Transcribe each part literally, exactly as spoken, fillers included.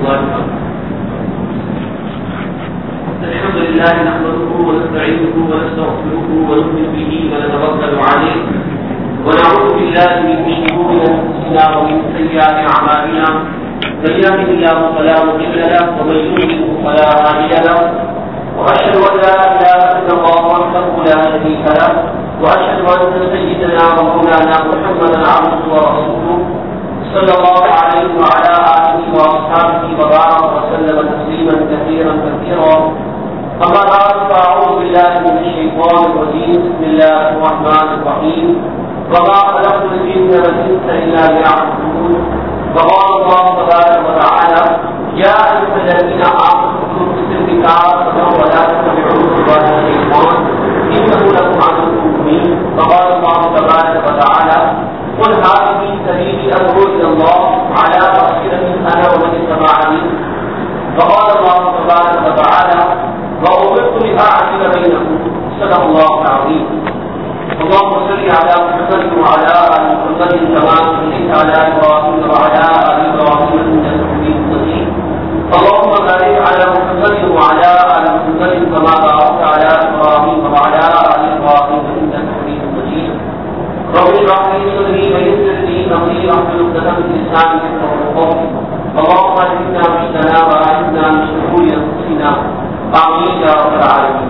الله وبركاته. الحمد لله نحمده ونستعينه ونستغفره ونؤمن به ونتوكل عليه ونعوذ بالله من شرور انفسنا ومن سيئات اعمالنا من يهده الله فلا مضل له ومن يضلل فلا هادي له واشهد ان لا اله الا الله وحده لا شريك له واشهد ان سيدنا ومولانا محمدا عبده ورسوله صلى الله عليه وعلى اله واصحابه وبارك وسلم تسليما كثيرا كثيرا. اما بعد فاعوذ بالله من الشيطان الرجيم. بسم الله الرحمن الرحيم. وما خلقت الجن والانس الا ليعبدون. وقال الله تبارك وتعالى يا ايها الذين امنوا اتقوا الله ولا تتبعوا خطوات الشيطان انه لكم عدو مبين. وقال الله تبارك وتعالى قل هذه سبيلي ادعو الى الله على بصيرة انا ومن اتبعني. وقال الله تبارك وتعالى وأمرت لأعدل بينكم. صدق الله العظيم. اللهم صل على محمد وعلى آل محمد كما صليت على إبراهيم وعلى آل إبراهيم إنك حميد مجيد. اللهم بارك على محمد وعلى آل محمد كما باركت على إبراهيم وعلى آل إبراهيم إنك حميد مجيد. رب اشرح لي صدري ويسر لي أمري واحلل عقدة من لساني يفقهوا قولي. اللهم اهدنا رشدنا وأعذنا من شرور أنفسنا. آمین یا رب العالمین.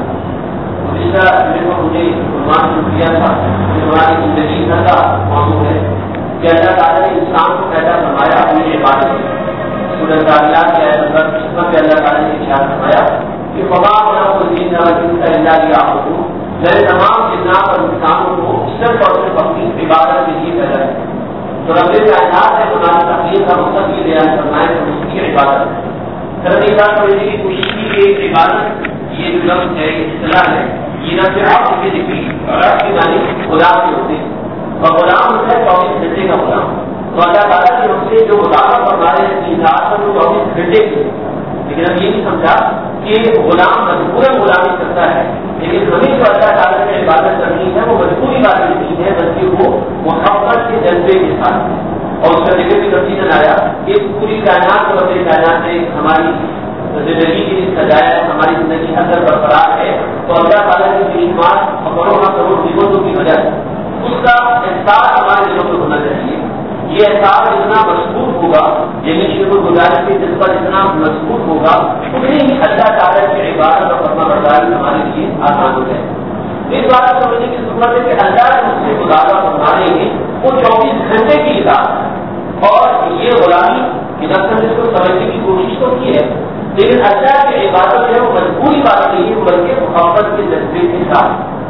گزشتہ میں مجھے عنوان جو کیا تھا ہماری زندگی کا موضوع ہے کہ اللہ تعالیٰ نے انسان کو پیدا فرمایا اپنی عبادت سے. سورۃ الذارiyات کی آیت نمبر پچپن میں اللہ تعالیٰ نے ارشاد فرمایا کہ وما خلقت الجن والانس الا لیعبدون. میں نے تمام جنات اور انسانوں کو صرف اور صرف اپنی عبادت کے لیے پیدا کیا. تو رب کائنات نے قرآن تقریر کا مقصد یہ بیان کرنا ہے کہ اس کی عبادت ہے. سمجھنے کی کوشش کی کہ عبادت یہ جو لفظ ہے یہ اصطلاح ہے یہ نہ صرف آپ کے ذکر اور آپ کی معنی غلام کے ہوتے ہیں اور غلام ہوتا ہے چوبیس گھنٹے کا غلام. تو اللہ تعالیٰ نے ہم سے جو غلام اور ہمارے تین رات پر وہ چوبیس گھنٹے کی ہے. لیکن ہم یہ نہیں سمجھا کہ غلام مجبور غلامی کرتا ہے. لیکن ہمیں جو اللہ تعالیٰ نے عبادت کرنی ہے وہ مجبوری عبادت نہیں ہے بلکہ وہ محبت کے جذبے کے ساتھ. اور اس کا ذکر بھی تفصیل آیا کہ پوری کائنات اور اپنی کائنات سے ہماری زندگی کی سجایا ہماری زندگی اندر برقرار ہے تو اللہ تعالیٰ کی بیشمار کروڑوں کروڑ نعمتوں کی وجہ سے اس کا احساس ہمارے دلوں میں ہونا چاہیے. یہ احساس جتنا مضبوط ہوگا یعنی شکر گزاری کے دل پر اتنا مضبوط ہوگا اتنی ہی اللہ تعالیٰ کی عبادت اور فرما برداری ہمارے لیے آسان ہو جائے. اس بات کو سمجھنے کی ضرورت ہے کہ اللہ نے مجھ سے گزارا فرمانے میں وہ چوبیس گھنٹے کی اطاعت اور یہ غلامی کہ جب تک اس کو سمجھنے کی کوشش تو کی ہے لیکن اللہ کی عبادت ہے وہ مجبوری بات نہیں ہے بلکہ محبت کے جذبے کے ساتھ.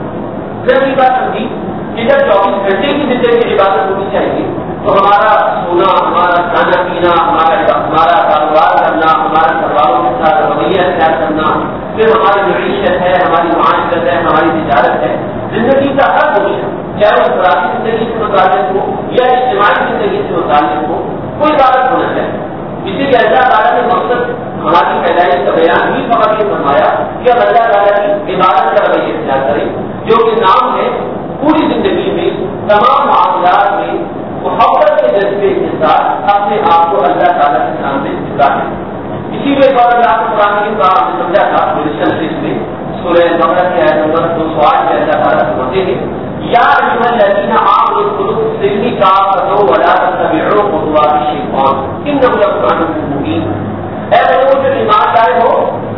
پھر یہ بات سمجھی کہ جب چوبیس گھنٹے کی زندگی کی عبادت ہونی چاہیے تو ہمارا سونا ہمارا کھانا پینا ہمارا ہمارا کاروبار کرنا ہمارا گھر والوں کے ساتھ رویہ اختیار کرنا پھر ہماری معیشت ہے ہماری معاشرت ہے ہماری تجارت ہے زندگی کا ہر گوشہ چاہے وہ ذاتی زندگی سے متعلق ہو یا اجتماعی زندگی سے متعلق ہو کوئی عبادت ہونا چاہیے. اسی لیے اللہ تعالیٰ نے مقصد ہماری پیدائش کا بیان بھی فقط یہ فرمایا کہ اب اللہ تعالیٰ کی عبادت کا رویہ اختیار کریں جو کہ نام ہے پوری زندگی میں تمام معاملات میں محبت کے جذبے کے ساتھ اپنے آپ کو اللہ تعالیٰ کے سامنے جھکانے. اسی لیے اللہ کو قرآن کی بات سمجھا تھا میں سورہ بقرہ کی آیت نمبر دو سو آٹھ میں اللہ تعالیٰ فرماتے ہیں یا ایھا الذین آمنوا ادخلوا فی السلم کافۃ ولا تتبعوا خطوات الشیطان انہ لکم عدو مبین. اے لوگوں جو ایمان لائے ہو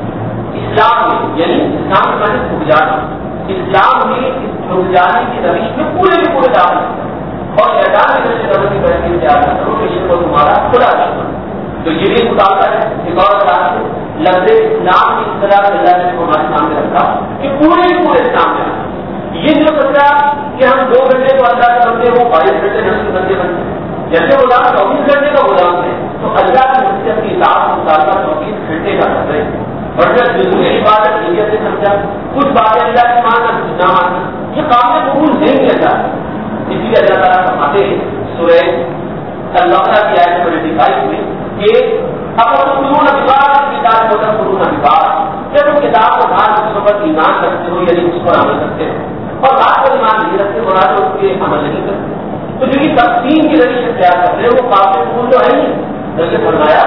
اسلام میں یعنی اسلام کے معنی جھک جانا اسلام میں جھک جانے کی روش میں پورے کے پورے داخل اور شیطان کی طرف سے غلطی کر کے انتظار کرو کہ یہ کو تمہارا خدا دشمن. تو یہ بھی مطالبہ ہے ایک اور بات لفظ اسلام کی اصطلاح اللہ نے ہمارے سامنے رکھا کہ پورے کے پورے اسلام میں رکھا. یہ جو سمجھا کہ ہم دو گھنٹے کو اللہ کے بندے ہو بائیس گھنٹے نفس کے بندے بنتے جیسے غلام چوبیس گھنٹے کا غلام ہے تو اللہ نے مجھ سے اپنی اطاعت مطالبہ چوبیس گھنٹے کا کر رہے اور جب جزوی عبادت نیت سے سمجھا کچھ باتیں اللہ کی ماننا کچھ نہ ماننا یہ قابل قبول نہیں کیا جاتا. اسی لیے اللہ تعالیٰ فرماتے ہیں سورہ البقرہ کی آیت نمبر اٹھائیس میں کہ اب تم اباد کتاب کو تم اباد جب تم کتاب کو بات اس پر ایمان رکھتے ہو یعنی اس پر عمل کرتے ہو اور بات پر ایمان نہیں رکھتے ہو تو اس کے عمل نہیں کرتے تو جو یہ تقسیم کی روش اختیار کرتے ہیں وہ قابل قبول تو ہے نہیں. جیسے فرمایا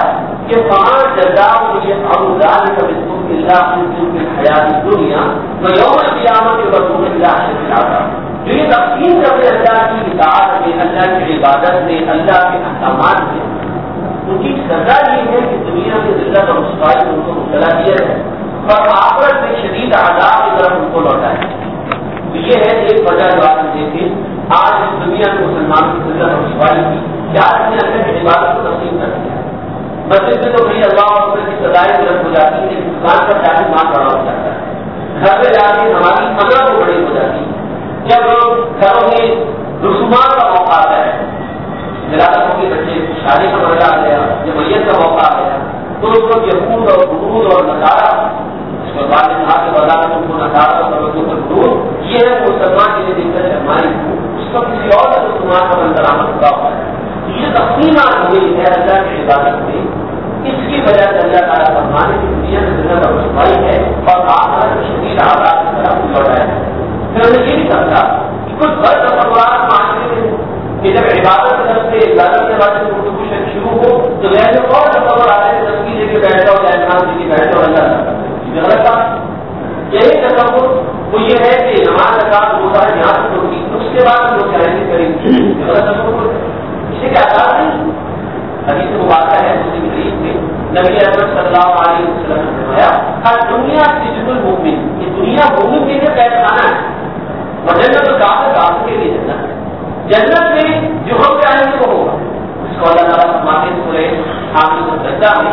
کہ پانچ جزاؤں یہ اولاد کا بسم اللہ کی حیات دنیا میں یوم قیامت کے رسول اللہ سے ملاتا جو یہ تقسیم کرتے اللہ کی اطاعت میں اللہ کی عبادت میں اللہ کے احکامات میں ان کی سزا یہ ہے کہ دنیا کی ذلت اور رسوائی ان کو مبتلا کیا ہے اور آخرت میں شدید عذاب کی طرف ان کو لوٹائے. تو یہ ہے ایک وجہ جو آپ نے دیکھی آج اس دنیا کو مسلمان کی ذلت اور رسوائی کی کیا نے اللہ کی عبادت کو تقسیم کر دیا. مسجد میں تو بھائی اللہ اور کی سزائیں غلط ہو جاتی ہیں لیکن دکان پر جا کے ماں بڑا ہو جاتا ہے گھر پہ جا کے ہماری پناہ کو بڑی ہو جاتی ہے. جب گھروں میں رسومات کا موقع آتا ہے ملادتوں کے بچے شادی کا موقع آ گیا جب میت کا موقع آ گیا تو اس وقت یہود اور غرور اور نصارہ اس کے بعد نے کہا کہ وزارت ان کو نصارہ اور توجہ پر غرور یہ ہے مسلمان کے لیے دقت ہے ہماری اس کا کسی اور رسومات کا منظرامہ ہوا ہوا ہے. یہ تقسیمات ہوئی ہے اللہ کی عبادت میں اس کی وجہ سے اللہ تعالیٰ فرمانے کی دنیا میں ذلت اور رسوائی ہے اور آخرت میں شدید عذاب کی طرف لوٹایا ہے. پھر ہمیں یہ نہیں سمجھا کہ کچھ غلط تصورات معاشرے میں کہ جب عبادت طرف سے عبادت کے بعد گفتگو شروع ہو تو ویسے اور تصور آتے ہیں تصویر لے کے بیٹھ جاؤ یا انسان لے کے بیٹھ جاؤ اللہ یہ غلط بات یہی تصور وہ یہ ہے کہ نماز کا روزہ یہاں سے ہوگی اس کے بعد ہم لوگ چیلنج کریں گے غلط تصور اسے کیا آزاد نہیں. حدیث مبارکہ ہے مسلم شریف میں نبی اکرم صلی اللہ علیہ وسلم نے فرمایا ہر دنیا سجن المؤمن یہ دنیا مومن کے لیے قید خانہ ہے اور جنت الکافر کافر کے لیے جنت ہے. جنت میں جو ہم چاہیں گے وہ ہوگا اس کو اللہ تعالیٰ فرماتے ہیں سورہ حامد السجدہ میں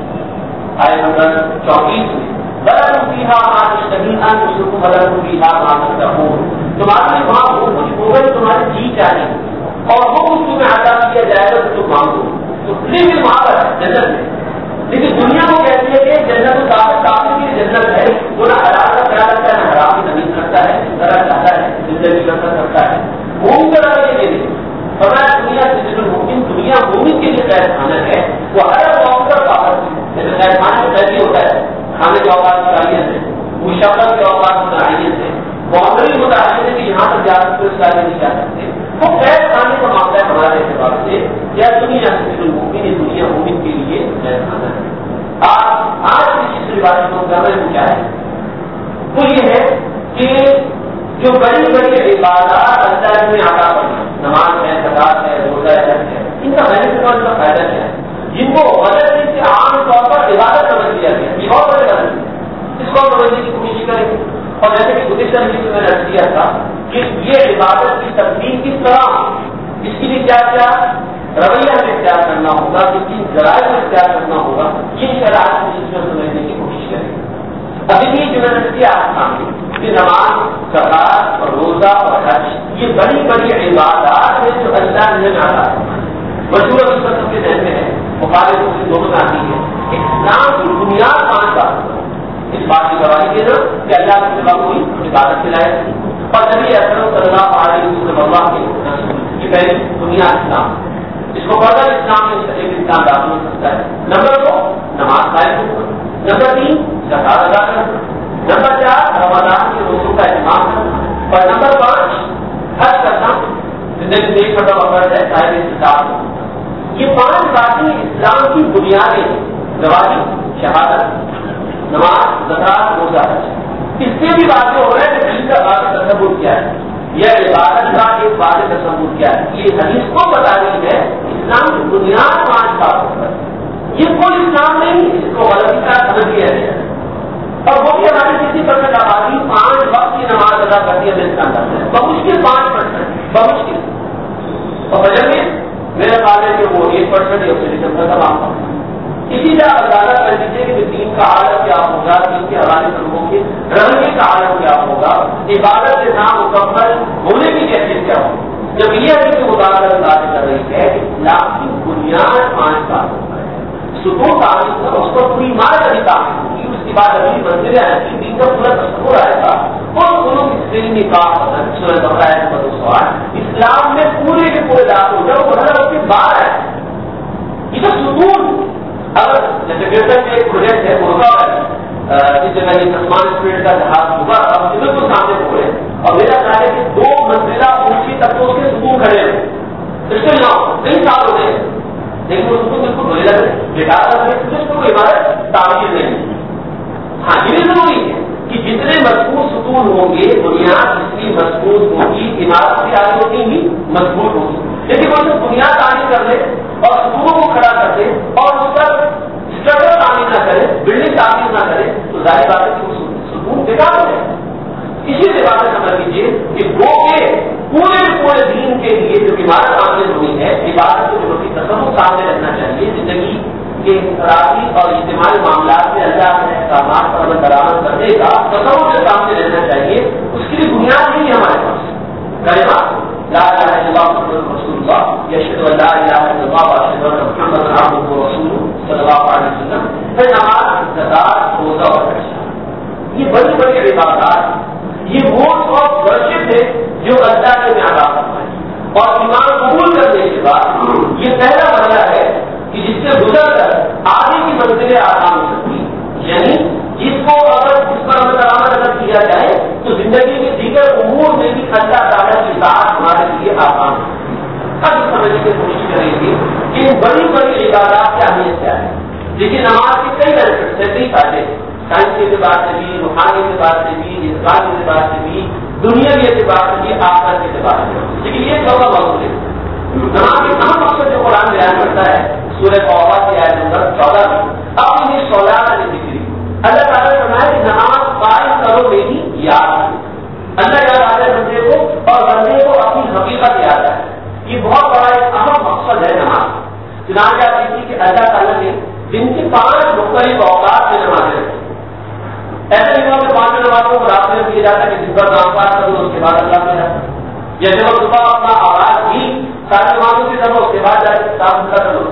آیت نمبر چوبیس میں بلکہ فیہا ما تشتہی انفسکم ولکم فیہا ما تدعون تمہارے وہاں وہ کچھ ہوگا جو تمہاری جی چاہیے اور وہ کچھ تمہیں عطا کیا جائے گا تو تم مانگو تو لیکن وہاں پر جنت ہے. لیکن دنیا کو کہتی ہے کہ جنت کافر کافر کی جنت ہے وہ نہ حلال کا خیال رکھتا ہے نہ حرام کی تمیز کرتا ہے جس طرح چاہتا ہے زندگی بسر کرتا ہے گھوم کر آگے یہ نہیں فرمایا دنیا سے جن ممکن دنیا مومن کے لیے قید خانہ ہے وہ ہر موقع پر کافر جیسے قید خانے میں قیدی ہوتا ہے کھانے کے اوقات متعین ہے مشاورت کے اوقات متعین ہے باؤنڈری متعین ہے کہ یہاں تک جا سکتے اس کارے نہیں جا سکتے وہ قید خانے کا معاملہ ہے ہمارے اعتبار سے یا دنیا سے جن ممکن یہ دنیا مومن کے لیے قید خانہ ہے. آج آج کی جس روایت کو کر رہے ہیں کیا ہے وہ یہ ہے کہ جو بڑی بڑی عبادات اللہ میں عطا کرنا نماز ہے زکات ہے روزہ ہے ان کا بینیفٹ اور ان کا فائدہ کیا ہے جن کو غلط سے عام طور پر عبادت سمجھ لیا گیا یہ بہت بڑے غلط ہے اس کو سمجھنے کی کوشش کریں گے. اور جیسے کہ گزشتہ میں میں نے عرض کیا تھا کہ یہ عبادت کی تبدیل کس طرح اس کے لیے کیا کیا رویہ میں اختیار کرنا ہوگا کس ذرائع میں اختیار کرنا ہوگا یہ شرائط کوشش میں سمجھنے کی کوشش کریں گے. ابھی یہ جو میں نے کیا آپ کہ نماز زکات اور روزہ اور حج یہ بڑی بڑی عبادات ہیں جو اللہ نے عطا فرمائی مشہور اس وقت کے ذہن میں ہے مخالف سے دونوں میں آتی ہے کہ اسلام کی بنیاد پانچ بات اس بات کی گواہی دینا کہ اللہ کے سوا کوئی عبادت کے لائق اور نبی اکرم صلی اللہ علیہ وسلم اللہ کے کی پہلی بنیاد اسلام اس کو پڑھا اسلام میں ایک انسان داخل ہو سکتا ہے. نمبر دو نماز قائم ہونا. نمبر تین زکات ادا کرنا. نمبر چار رمضان کے روزوں کا اہتمام کرنا اور نمبر پانچ حج کرنا زندگی میں ایک مرتبہ فرض ہے صاحب استطاعت ہونا. یہ پانچ باتیں اسلام کی بنیادیں گواہی شہادت نماز زکات روزہ حج اس سے بھی واضح ہو رہا ہے کہ دل کا واضح تصور کیا ہے یہ عبادت کا ایک واضح تصور کیا ہے. یہ حدیث کو بتا رہی ہے اسلام کی بنیاد پانچ باتوں پر یہ کوئی اسلام نہیں اس کو غلطی کا سمجھ لیا گیا اور وہ بھی ہماری کسی پرسنٹ آبادی پانچ وقت کی نماز ادا کرتی ہے ہندوستان کرتے ہیں بمشکل پانچ پرسنٹ بمشکل اور وجہ میں میرے خیال ہے کہ وہ ایک پرسنٹ یا اس سے کم کا تمام ہوتا اسی طرح اندازہ کر لیجیے کہ دین کا عالم کیا ہوگا دین کے حوالے سے لوگوں کے رہنے کا عالم کیا ہوگا عبادت سے نام مکمل ہونے کی کیفیت کیا ہوگی جب یہ ہے کہ مطالعہ بات کر رہی ہے کہ اسلام کی بنیاد پانچ باتوں پر ہے ستون تعلیم کا اس کو پوری مار کا تعلیم ہوگی اس کے بعد اگلی منزلیں آئیں گی دین کا پورا تصور آئے گا اور دونوں کی نکاح سورج بقرہ ہے دو سو آٹھ اسلام میں پورے کے پورے داخل ہو جائے وہ ہر وقت کے بعد ہے یہ تو ستون اگر جیسے گرجن میں ایک پروجیکٹ ہے ہوگا جس جگہ یہ سلمان اسپیڈ کا جہاز ہوگا اب بالکل سامنے ہو رہے اور میرا خیال ہے کہ دو منزلہ اونچی تک تو اس کے ستون کھڑے ہیں اس کے نہ کئی سال ہو گئے لیکن وہ سکون بالکل بڑے لگ رہے بیکار لگ رہے کیونکہ اس کو کوئی عبادت تعمیر نہیں ہے. ہاں یہ بھی ضروری ہے کہ جتنے مضبوط ستون ہوں گے بنیاد جتنی مضبوط ہوگی عمارت بھی آگے ہوتی بھی مضبوط ہوگی. لیکن وہ جو بنیاد تعمیر کر لے اور ستونوں کو کھڑا کر دے اور اس پر اسٹرکچر تعمیر نہ کرے بلڈنگ تعمیر نہ کرے تو ظاہر بات ہے کہ ستون بیکار ہو جائے. اسی سے بات سمجھ لیجیے کہ وہ کے پورے پورے دین کے لیے جو عبادت تعمیر ہوئی ہے عبادت کو جو تصور سامنے رکھنا چاہیے. زندگی کے انفرادی اور اجتماعی معاملات میں اللہ کے احکامات پر عمل درآمد کرنے کا تصور کے سامنے رہنا چاہیے. اس کی بھی بنیاد نہیں ہے ہمارے پاس. کلمہ لا الہ الا اللہ محمد رسول اللہ یشہد ان لا الہ الا اللہ واشہد ان محمد عبدہ ورسولہ صلی اللہ علیہ وسلم. پھر نماز زکات روزہ اور حج یہ بڑی بڑی عبادات یہ موڈ آف ورشپ ہے جو اللہ کے معیار فرمائے. اور ایمان قبول کرنے کے بعد یہ پہلا مرحلہ ہے کہ جس سے گزر کر آگے کی منزلیں آسان ہو سکتی ہیں. یعنی جس کو اگر جس پر عمل درآمد اگر کیا جائے تو زندگی کے دیگر امور میں بھی اللہ تعالیٰ کی اطاعت ہمارے لیے آسان ہے. اب سمجھنے کی کوشش کریں گے کہ ان بڑی بڑی عبادات کی اہمیت کیا ہے. لیکن نماز کے کئی بینیفٹس ہیں کئی فائدے سائنس کے اعتبار سے بھی روحانی اعتبار سے بھی انسان کے اعتبار سے بھی دنیاوی اعتبار سے بھی آخرت کے اعتبار سے. لیکن یہ چودہ موضوع ہے نماز کے اہم مقصد جو قرآن بیان کرتا ہے سورہ توبہ کی آیت نمبر چودہ میں اپنی صلاۃ ذکری اللہ تعالیٰ نے فرمایا کہ نماز قائم کرو میری یاد. اللہ یاد آتا ہے بندے کو اور بندے کو اپنی حقیقت یاد آئے. یہ بہت بڑا ایک اہم مقصد ہے نماز. چنانچہ آپ دیکھیے کہ اللہ تعالیٰ نے دن کی پانچ مختلف اوقات میں نمازیں رکھی. ایسے نہیں ہوا کہ پانچ نمازوں کو رات میں کیا جاتا ہے کہ دن بھر نام پاس کر دو اس کے بعد اللہ میں جاتا. جیسے وہ صبح اپنا آواز بھی سارے نمازوں کی طرف اس کے بعد جا کے صاف کر دو.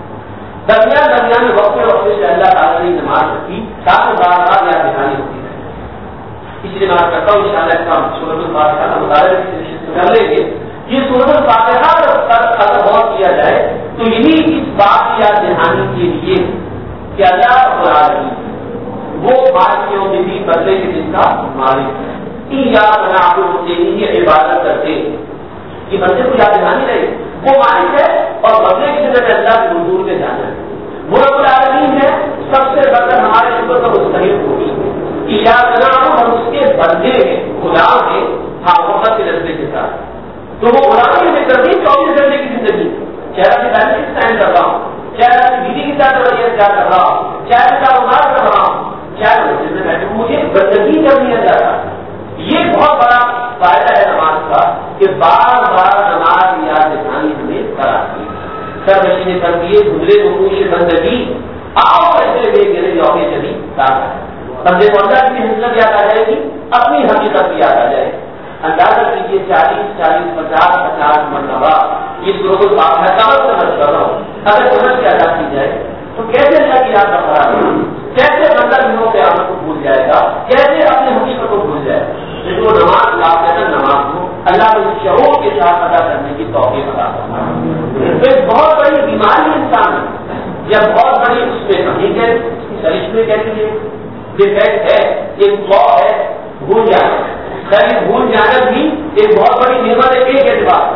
درمیان درمیان میں وقت وقت سے اللہ تعالیٰ نے نماز رکھی تاکہ بار بار یاد دکھانی ہوتی ہے. اس لیے میں کرتا ہوں ان شاء اللہ کا سورۃ الفاتحہ کا مطالعہ کر لیں گے. یہ سورۃ الفاتحہ اگر غور کیا جائے تو یہی اس بات کی یاد دہانی کے لیے کہ اللہ رب العالمین وہ مالکیوں میں بھی بدلے کے دن کا مالک ہے. یاد بنا آپ کو یہ عبادت کرتے یہ بندے کو یاد دہانی رہے وہ مالک ہے اور بدلے کی جگہ اللہ کے حضور میں جانا ہے. وہ رب العالمین ہے سب سے بڑھ کر ہمارے شکر کا مستحق ہوگی کہ یاد بنا ہم اس کے بندے ہیں غلام ہیں ہاں وقت کے رستے کے ساتھ. تو وہ غلامی میں کرتی چوبیس گھنٹے کی زندگی چہرہ کی تعلیم کس ٹائم کر رہا ہوں چہرہ کی بیوی کے ساتھ رویہ کیا کر رہا ہوں چہرے کا ادار کر رہا ہوں چہرے مسجد میں بیٹھے مجھے بندگی کرنی ہے جاتا. یہ بہت بڑا فائدہ ہے نماز کا کہ بار بار نماز یاد دکھانی ہمیں کراتی ہے. سر مشینیں کر دیے گزرے گموش بندگی آؤ ایسے لے گرے جاؤ چلی طاقت بندے کو اللہ کی حقیقت یاد آ جائے گی اپنی حقیقت بھی یاد آ جائے گی. اندازہ کیجیے چالیس چالیس پچاس پچاس مرتبہ یہ سورۃ الفاتحہ سمجھ کر رہا ہوں اگر سمجھ کے ادا کی جائے تو کیسے اللہ کی یاد برقرار ہوگی کیسے بندہ دنوں کے عمل کو بھول جائے گا کیسے اپنی حقیقت کو بھول جائے گا. جس کو نماز لا کر نماز کو اللہ کے شعور کے ساتھ ادا کرنے کی توفیق عطا فرمائے. ایک بہت بڑی بیماری انسان ہے یا بہت بڑی اس میں کمی ہے شریف میں کہتی ہے ڈیفیکٹ ہے ایک فلا ہے بھول جانا. خیر بھول جانا بھی ایک بہت بڑی نعمت ہے. ایک اعتبار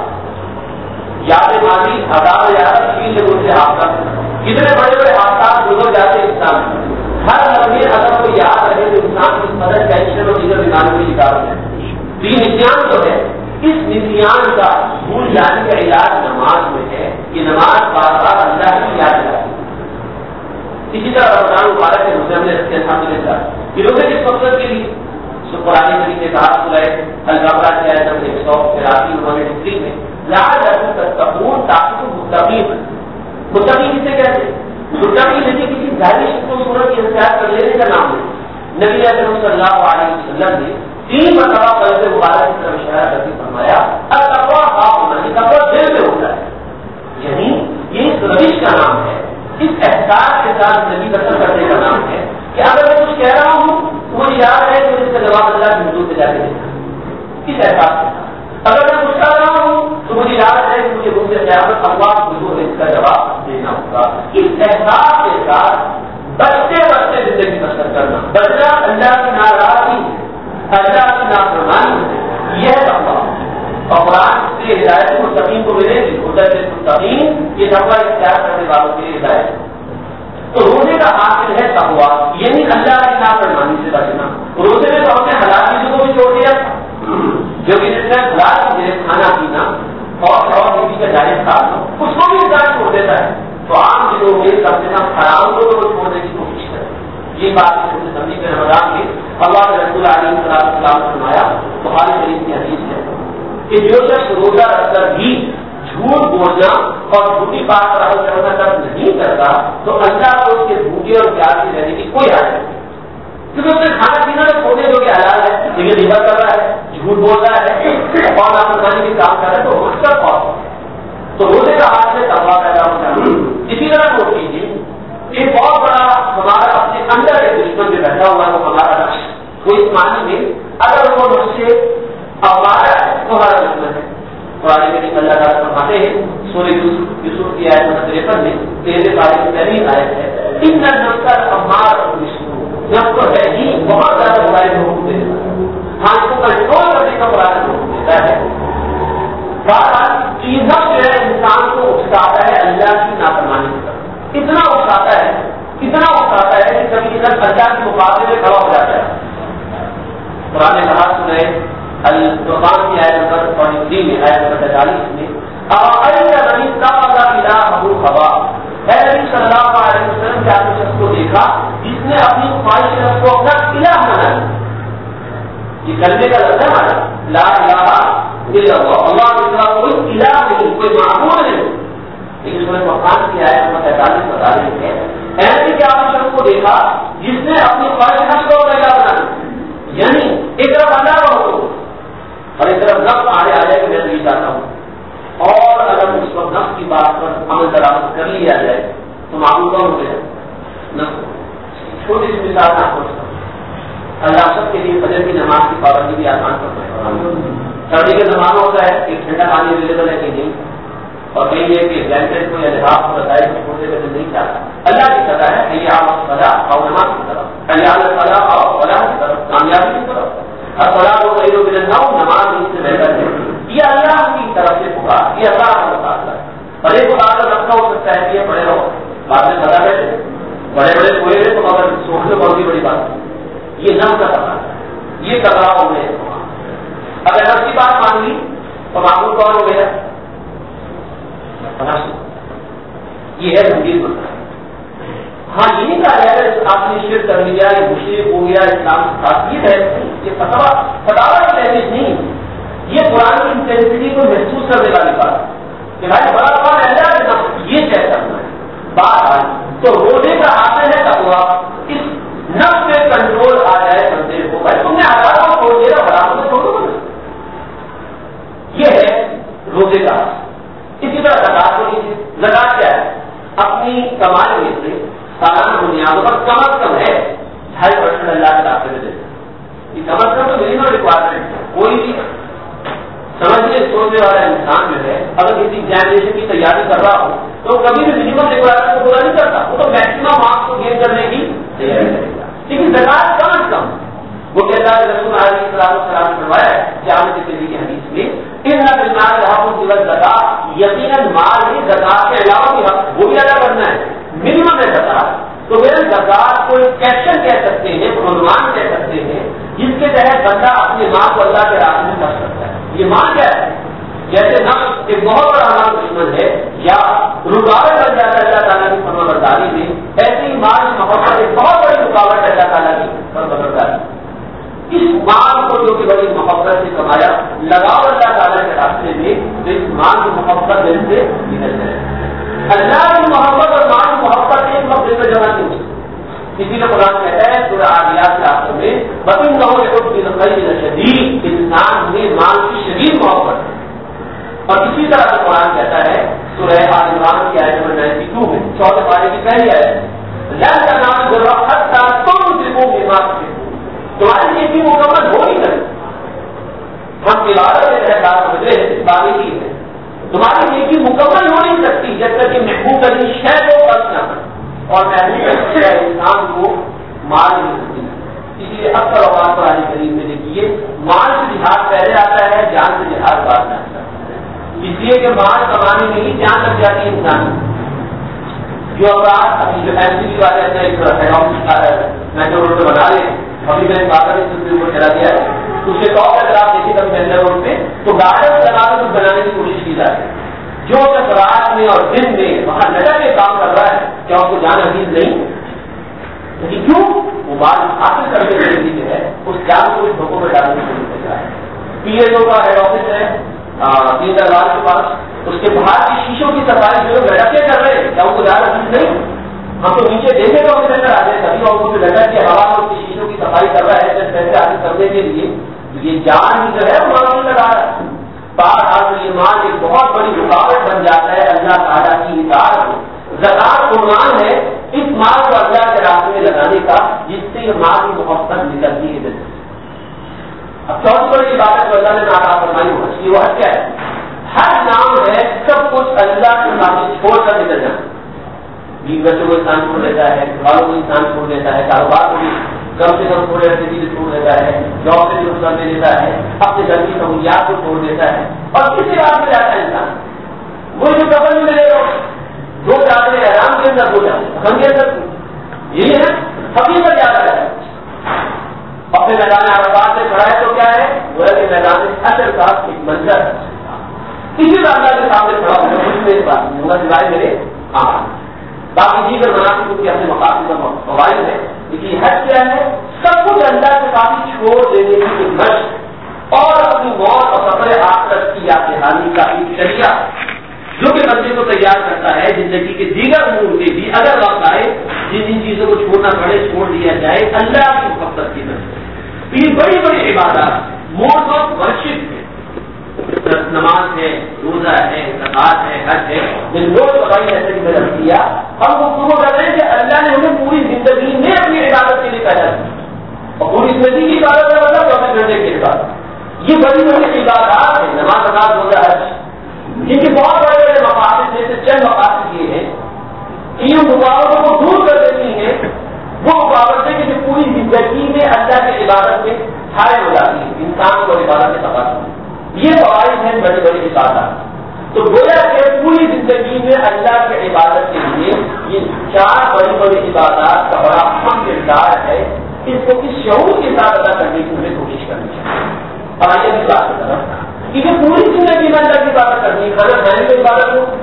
یاد ماضی ہزار یاد تین لوگوں سے حادثہ کتنے بڑے بڑے حادثات گزر جاتے انسان ہر لمحے اگر کوئی یاد رہے تو انسان کی مدد ٹینشن اور دیگر بیماریوں کی شکار ہے. تو یہ نسیان جو ہے اس نسیان کا بھول جانے کا علاج نماز میں ہے. یہ نماز بار بار اللہ کی یاد دلاتی ہے. اسی طرح رمضان مبارک کے روزے ہم نے رکھے الحمدللہ یہ روزے کس مقصد کے لیے قرآن کریم کے کہا سورہ البقرہ کی آیت نمبر ایک سو تراسی انہوں نے میں لعلکم تتقون تاکہ متقین متقی کسے کہتے ہیں متقی نہیں کسی ظاہری شکل و صورت کی احتیاط کر لینے کا نام ہے. نبی اکرم صلی اللہ علیہ وسلم نے تین مرتبہ قلب مبارک کی طرف اشارہ کر کے فرمایا التقویٰ خاف نہیں تقویٰ دل میں ہوتا ہے. یعنی یہ اس روش کا نام ہے اس احساس کے ساتھ نبی بسر کرنے کا نام ہے کہ اگر میں کچھ کہہ رہا ہوں تو مجھے یاد ہے کہ اس کا جواب اللہ کے حضور سے جا کے دینا کس احساس کے ساتھ. اگر میں کچھ کر رہا ہوں تو مجھے یاد ہے کہ مجھے روز سے قیامت اللہ حضور نے اس کا جواب دینا ہوگا. اس احساس کے ساتھ بچتے بچتے زندگی بسر کرنا بچنا اللہ کی ناراضی اللہ کی نافرمانی یہ تقویٰ. اور قرآن اس لیے ہدایت مستقیم کو ملے گی، ہدایت مستقیم یہ تقوی اختیار کرنے والوں کے لیے ہدایت ہے۔ تو روزے کا حاصل ہے تقوی، یعنی اللہ کی نافرمانی سے بچنا۔ روزے میں تو ہم نے حلال چیزوں کو بھی چھوڑ دیا، جو کہ جس میں حلال چیزیں کھانا پینا اور اور کسی کا جائز کھانا اس کو بھی انسان چھوڑ دیتا ہے۔ تو عام دنوں میں کم سے کم حرام کو تو چھوڑنے کی کوشش کرے۔ یہ بات سمجھی کہ رمضان میں اللہ کے رسول علیہ السلام نے فرمایا، بخاری شریف کی حدیث ہے کہ جو شخص روزہ رکھ کر بھی جھوٹ بولنا اور جھوٹی بات پر عمل کرنا تک نہیں کرتا تو اللہ کو اس کے بھوکے اور پیاسے رہنے کی کوئی حاجت نہیں، کیونکہ اس نے کھانا پینا تو چھوڑنے جو کہ حلال ہے، لیکن غیبت کر رہا ہے، جھوٹ بول رہا ہے اور نافرمانی کے کام کر رہا ہے تو اس کا خوف۔ تو روزے کا ہاتھ میں تقویٰ پیدا ہوتا ہے۔ اسی طرح نوٹ کیجیے ایک بہت بڑا ہمارا اپنے اندر ایک دشمن جو بیٹھا ہوا ہے وہ ہمارا نفس، وہ اس معنی میں اگر وہ مجھ سے ہمارا ہے تو ہمارا دشمن ہے۔ قرآن کریم اللہ تعالیٰ فرماتے ہیں سورہ یوسف یوسف کی آیت نمبر تریپن میں تیرے بارے کی پہلی آیت ہے، ان نفس ہمارا نفس تو ہے ہی بہت زیادہ ہمارے حقوق دینے والا، ہاں اس کو کنٹرول کرنے کا قرآن حکم دیتا ہے۔ نفس جو ہے انسان کو اکساتا ہے اللہ کی نافرمانی کی طرف، اتنا اکساتا ہے اتنا اکساتا ہے کہ کبھی ادھر اللہ کے مقابلے میں کھڑا ہو جاتا ہے۔ قرآن نے کہا سنائے القرآن کی آیت نمبر تین میں آیت نمبر تینتالیس میں اے نبی صلی اللہ علیہ وسلم کیا آپ شخص کو دیکھا جس نے اپنی خواہش نفس کو اپنا الہ بنا لیا، یہ کلمے کا لفظ ہے ہمارا لا الہ الا اللہ، اللہ کے سوا کوئی الہ نہیں، کوئی معبود نہیں، لیکن سورہ فرقان کی آیت نمبر تینتالیس بتا رہی ہے اے نبی کیا آپ شخص کو دیکھا جس نے اپنی خواہش نفس کو اپنا الہ بنا لیا، یعنی ایک طرف اللہ کا حکم اور ایک طرف نفس آگے آ جائے کہ میں نہیں چاہتا ہوں، اور اگر اس وقت نفس کی بات پر عمل درآمد کر لیا جائے تو معلوم کون ہو گیا نفس۔ چھوٹی سی مثال آپ کو اللہ سب کے لیے فجر کی نماز کی پابندی بھی آسان کرتا ہے۔ سردی کا زمانہ ہوتا ہے کہ ٹھنڈا پانی اویلیبل ہے کہ نہیں، اور کہیں یہ کہ بلینکٹ کو یا لحاظ کو بتائے کہ چھوٹے بچے نہیں چاہتا، اللہ کی سزا ہے کہ یہ آپ فلاح اور نماز کی طرف، اللہ فلاح اور فلاح کی طرف، کامیابی کی طرف، اور فلاح کو غیر و بلنداؤ نماز اس سے بہتر ہے، یہ اللہ کی طرف سے پکار، یہ اللہ کا مقابلہ ہے۔ اور ایک مقابلہ رکھا ہو سکتا ہے کہ یہ بڑے رہو بعد میں پتا ہے بڑے بڑے کوئے ہیں تو مگر سوچنے بہت ہی بڑی بات ہے، یہ نفس کا پتا ہے، یہ ٹکراؤ ہو گئے۔ اگر نفس کی بات مان لی تو معقول کون ہو گیا؟ یہ ہے گمبھیر مسئلہ۔ ہاں یہ نہیں کہا جائے گا آپ نے شرک کر لیا یا مشرک ہو گیا اسلام سے خاصیت ہے، یہ فتوا فتوا کی لینگویج نہیں، یہ قرآن کی انٹینسٹی کو محسوس کرنے والی بات ہے کہ بھائی بڑا کون ہے اللہ یہ طے کرنا ہے بات آئی۔ تو روزے کا حاصل ہے تقویٰ، اس نفس پہ کنٹرول آ جائے بندے کو، بھائی تم نے حرام کو چھوڑ دیا حرام کو چھوڑو نا، یہ ہے روزے کا حاصل۔ اسی طرح زکات کو لیجیے، زکات کیا ہے؟ اپنی کمائی میں سے سالانہ بنیادوں پر کم از کم ہے ڈھائی پرسینٹ اللہ کے راستے میں دیتے، یہ کم از کم تو منیمم ریکوائرمنٹ ہے۔ کوئی بھی سمجھنے سوچنے والا انسان جو ہے اگر کسی ایگزامینیشن کی تیاری کر رہا ہو تو کبھی بھی منیمم ریکوائرمنٹ کو پورا نہیں کرتا، وہ تو میکسیمم مارکس کو گین کرنے کی تیاری کرے گا، لیکن زکات کم از کم وہ کہتا ہے رسول علیہ السلام نے فرمایا ہے جامع ترمذی کی حدیث میں ان المال حق الزکات، یقیناً مال ہی زکات کے علاوہ بھی حق وہ بھی ادا کرنا ہے، منیمم ہے زکات۔ تو پھر زکات کو ایک کیپشن کہہ سکتے ہیں، عنوان کہہ سکتے ہیں جس کے تحت بندہ اپنے ماں کو اللہ کے راستے میں کر سکتا ہے۔ یہ ماں کیا ہے؟ جیسے نفس ایک بہت بڑا ہمارا دشمن ہے یا رکاوٹ بن جاتا ہے اللہ تعالیٰ کی فرمانبرداری میں، ایسے ہی مال محبت ایک بہت بڑی رکاوٹ ہے اللہ تعالیٰ کی فرمانبرداری۔ اس مال کو جو کہ بڑی محبت سے کمایا لگاؤ اللہ تعالیٰ کے راستے میں، تو اس مال کی محبت دل سے نکل جائے۔ اللہ کی محبت اور مال کی محبت ایک وقت میں جمع نہیں ہوتی، اسی لیے قرآن کہتا ہے سورہ عادیات کے آخر میں وَإِنَّهُ شدید، انسان میں مال کی شدید محبت ہے۔ اور اسی طرح سے قرآن کہتا ہے سورہ آل عمران کی آیت نمبر بانوے میں چوتھے پارے کی پہلی آیت لَن تَنَالُوا الْبِرَّ حَتَّىٰ تُنفِقُوا مِمَّا تُحِبُّونَ، تمہاری نیکی مکمل ہو نہیں سکتی، ہم عبادت کے تحت بات سمجھ رہے ہیں، اسلامی چیز ہے، تمہاری نیکی مکمل ہو نہیں سکتی جب تک کہ محبوب کرنی شے کو خرچ نہ کرے، اور محبوب شے انسان کو مال نہیں سکتی۔ اسی لیے اکثر اوقات قرآن کریم میں دیکھیے مال سے جہاد پہلے آتا ہے، جان سے جہاد بعد میں آتا ہے۔ اس لیے کہ مال کمانے میں ہی جان لگ جاتی ہے انسان جو افراد ابھی جو ایم سی بی والے اپنے ہیڈ آفس میٹرو روڈ پہ بنا رہے ہیں. ابھی میں نے بات کو چلا دیا ہے اس کے ٹاپ اگر آپ دیکھیں کبھی میٹرو روڈ پہ تو گارڈن لگا کر کچھ بنانے کی کوشش کی جاتی ہے. جو رات میں اور دن میں وہاں لگا کے کام کر رہا ہے کیا اس کو جان عزیز نہیں؟ لیکن کیوں وہ مال حاصل کر کے زندگی جو ہے اس جان کو اس دھوکوں میں ڈالنے کی کوشش کر رہا ہے. پی ایس او کا ہیڈ آفس ہے تین دربار کے پاس, اس کے باہر کی شیشوں کی صفائی جو لوگ لڑکے کر رہے ہیں کیا ان کو جان عزیز نہیں؟ ہم تو نیچے دیکھے تو ہم سینٹر آتے ہیں سبھی لوگوں کو لگا کہ ہوا میں اس کی شیشوں کی صفائی کر رہا ہے پیسے حاصل کرنے کے لیے یہ جان ہی جو ہے وہ معاملے لگا رہا ہے. بہرحال یہ مال ایک بہت بڑی رکاوٹ بن جاتا ہے اللہ تعالیٰ کی اطاعت میں. زکات عنوان ہے اس مال کو اللہ کے راستے میں لگانے کا جس سے یہ مال کی محبت نکلتی ہے. اب چوتھی بڑی عبادت جو اللہ نے ناکا فرمائی ہو اس کی وہ کیا ہے؟ ہر نام ہے سب کچھ اللہ کے سامنے چھوڑ کر نکل جانا. بیوی بچوں کو انسان چھوڑ دیتا ہے, والوں کو انسان چھوڑ دیتا ہے, کاروبار کو بھی کم سے کم تھوڑے عرصے کے لیے چھوڑ دیتا ہے, جاب سے بھی رخصت دے دیتا ہے, اپنے گھر کی سہولیات کو چھوڑ دیتا ہے اور کسی بات میں جاتا ہے انسان. وہ جو قبر میں ملے گا دو چادریں احرام کے اندر, دو چادریں ہم کے اندر, یہی ہے حقیقت یاد ہے. اپنے میدان عرفات میں کھڑا ہے تو کیا ہے گویا کہ میدان حشر کا ایک منظر ہے. کسی اللہ کے سامنے کھڑا ہوگا کچھ میری بات نہیں ہوگا سوائے میرے آمان. باقی دیگر مناسب کی اپنے مقاصد کا فوائد ہے لیکن حج کیا ہے؟ سب کچھ اللہ کے سامنے چھوڑ دینے کی ایک مشق اور اپنی موت اور سفر آخرت کی یاد دہانی کا ایک ذریعہ جو کہ بندے کو تیار کرتا ہے زندگی کے دیگر امور کے بھی اگر وقت آئے جن جن چیزوں کو چھوڑنا پڑے چھوڑ دیا جائے اللہ کی محبت کی طرف. یہ بڑی بڑی عبادات موڈ آف ورشپ ہے, نماز ہے, روزہ ہے, زکات ہے, حج ہے. جن روز بتائی ایسے میں رکھ دیا ہم گفتگو کر رہے ہیں کہ اللہ نے ہمیں پوری زندگی میں اپنی عبادت کے لیے پیدا کیا اور پوری زندگی کی عبادت کا مطلب چوبیس گھنٹے کی عبادت. یہ بڑی بڑی عبادات ہیں نماز, زکات, روزہ, حج جن کے بہت بڑے بڑے مقاصد میں سے چند مقاصد یہ ہیں کہ ان رکاوٹوں کو دور کر دیتی ہیں. وہ رکاوٹیں کہ جو پوری زندگی میں اللہ کی عبادت میں چھائے ہو جاتی ہیں انسان کو عبادت کے تقاضے یہ فوائد ہیں بڑی بڑی عبادات. تو گویا کہ پوری زندگی میں اللہ کی عبادت کے لیے یہ چار بڑی بڑی عبادات کا بڑا اہم کردار ہے. اس کو کس شعور کے ساتھ ادا کرنے کی ہمیں کوشش کرنی چاہیے. اور آئیے بھی بات کرنا کہ پوری زندگی میں اللہ کی عبادت کرنی ہے. کھانا کھانے کی عبادت ہو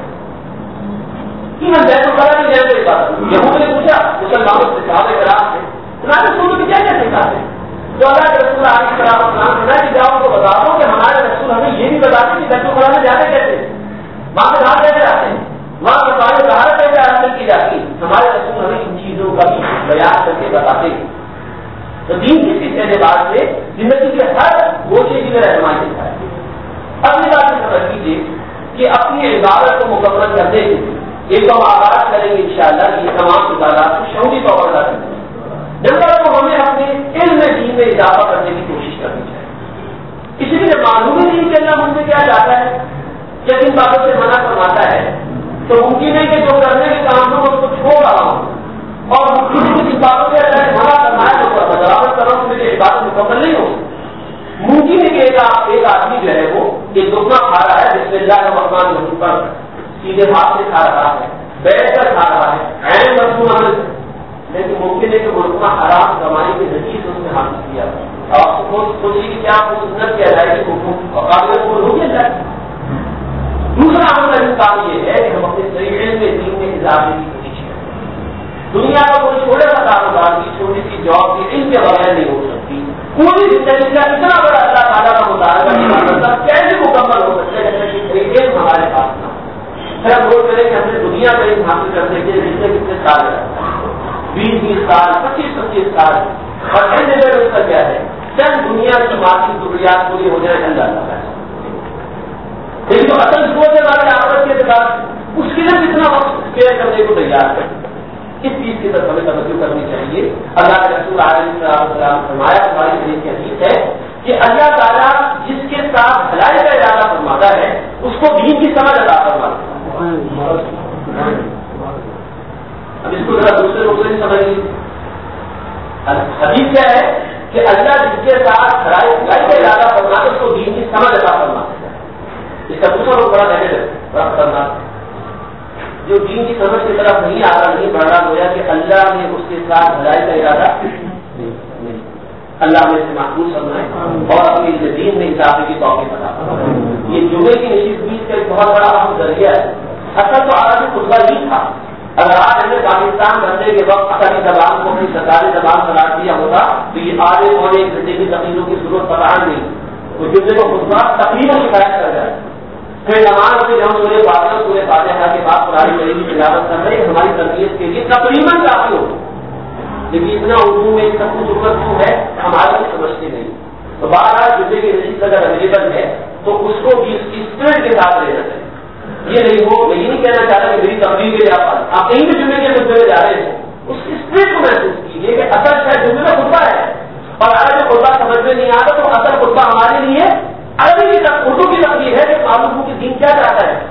کہ میں بیت الخلا کی جائے تو عبادت ہوں. یہاں نے پوچھا مسلمانوں سے صحابہ کرام سے تمہارے رسول کو کیا کیا سکھاتے ہیں تو اللہ کے رسول علیہ السلام السلام کہ جاؤ کو بتا دو کہ ہمارے رسول ہمیں یہ بھی بتاتے کہ بیت الخلا میں جاتے کیسے, وہاں پہ کہاں کیسے آتے ہیں, وہاں پہ پانی کہاں کیسے حاصل کی جاتی. ہمارے رسول ہمیں ان چیزوں کا بھی بیان کر کے بتاتے ہیں. تو دین کی اس اعتبار سے زندگی کے ہر گوشے کی رہنمائی دیتا ہے. اپنی بات میں سمجھ لیجیے کہ اپنی عبادت کو مکمل کرنے کے لیے ایک تو ہم آغاز کریں گے انشاءاللہ کہ یہ تمام عبادات کو شعوری طور پر ادا کریں گے. نمبر دو ہمیں اپنے علم دین میں اضافہ کرنے کی کوشش کرنی چاہیے. اس لیے معلوم دین کے اللہ مجھ سے کیا چاہتا ہے, جب ان باتوں سے منع فرماتا ہے تو ممکن ہے کہ جو کرنے کے کام ہوں اس کو چھوڑ رہا ہوں اور کسی کسی باتوں سے اللہ نے منع فرمایا تو بدلاوٹ کروں تو میری عبادت مکمل نہیں ہوگی. ممکن ہے کہ ایک آدمی جو ہے وہ ایک دکھنا کھا رہا ہے جس میں اللہ کا مقام نہیں پر سیدھے ہاتھ سے کھا رہا ہے, بیٹھ کر کھا رہا ہے, عین مصنوعات, لیکن ممکن ہے کہ وہ رکنا حرام کمائی کے ذریعے سے اس نے حاصل کیا. آپ سوچیے کہ کیا آپ کو سنت کی ادائیگی کو قابل قبول ہوگی اللہ کی. دوسرا ہمارا کام یہ ہے کہ ہم اپنے صحیح علم میں دین میں اضافے کی کوشش کریں. دنیا کا کوئی چھوٹا سا کاروبار کی چھوٹی سی جاب کی علم کے بغیر نہیں ہو سکتی. پوری زندگی کا اتنا بڑا اللہ تعالیٰ کا مطالعہ کیسے مکمل ہو سکتا ہے علم ہمارے پاس نہ. پھر ہم بول کریں کہ ہم نے دنیا کا علم حاصل کرنے کے لیے کتنے کتنے سال لگتا ہے, بیس بیس سال, پچیس پچیس سال. اور این لیول اس کا کیا ہے, چند دنیا کی مارکی ضروریات پوری ہو جائے اللہ تعالیٰ ہے. لیکن جو اصل سوچ ہے ہمارے آخرت کے اعتبار اس کے لیے کتنا وقت کیئر کرنے کو تیار ہے. اس چیز کی طرف ہمیں توجہ کرنی چاہیے. اللہ کے رسول علیہ السلام فرمایا ہماری حدیث کی حدیث ہے کہ اللہ تعالیٰ جس کے ساتھ بھلائی کا ارادہ فرماتا ہے اس کو دین کی سمجھ عطا فرماتا ہے. اب اس کو ذرا دوسرے لوگوں سے سمجھ لیجیے. حدیث کیا ہے کہ اللہ جس کے ساتھ بھلائی کا ارادہ فرماتا ہے اس کو دین کی سمجھ عطا فرماتا ہے. اس کا دوسرا روپ بڑا نیگیٹو ہے، بڑا خطرناک ہے. جو دین کی سمجھ کی طرف نہیں آ رہا، نہیں بڑھ رہا، گویا کہ اللہ نے اس کے ساتھ بھلائی کا ارادہ نہیں. اللہ نے اسے محفوظ کرنا ہے اور اپنی دین میں اضافے کی توفیق عطا فرمائے. یہ جمعے کی نشست کا ایک بہت بڑا اہم ذریعہ ہے. اصل تو عربی خطبہ ہی تھا. اگر آج ہمیں پاکستان بننے کے وقت اپنی زبان کو اپنی سرکاری زبان قرار دیا ہوتا تو یہ آگے ہونے ایک گھنٹے کی تقریروں کی ضرورت پڑا نہیں. تو جمعے کو خطبہ تقریباً شکایت کر جائے. پھر نماز سے جب سورے فاتحہ سورے فاتحہ کے بعد قرآن کریم کی تلاوت کر رہے ہماری تربیت کے لیے تقریباً کافی ہو. لیکن اتنا اردو میں سب کچھ ضرورت کیوں ہے ہمارے کو سمجھتے نہیں. تو بار بار جمعے کی رجسٹر اگر اویلیبل ہے تو اس کو بھی اس کی اسپرٹ کے ساتھ لینا چاہیے. یہ نہیں ہو میں یہ نہیں کہنا چاہتا کہ میری تقریر کے لیے آپ کہیں بھی جمعے کے خطبے میں جا رہے ہیں اس کی اسپرٹ کو محسوس کیجیے کہ اصل شاید جمعے کا خطبہ ہے اور اگر جو خطبہ سمجھ میں نہیں آتا تو اصل خطبہ ہمارے لیے عربی کی اردو کی تقریر ہے کہ معلوم ہو کہ دین کیا چاہتا ہے.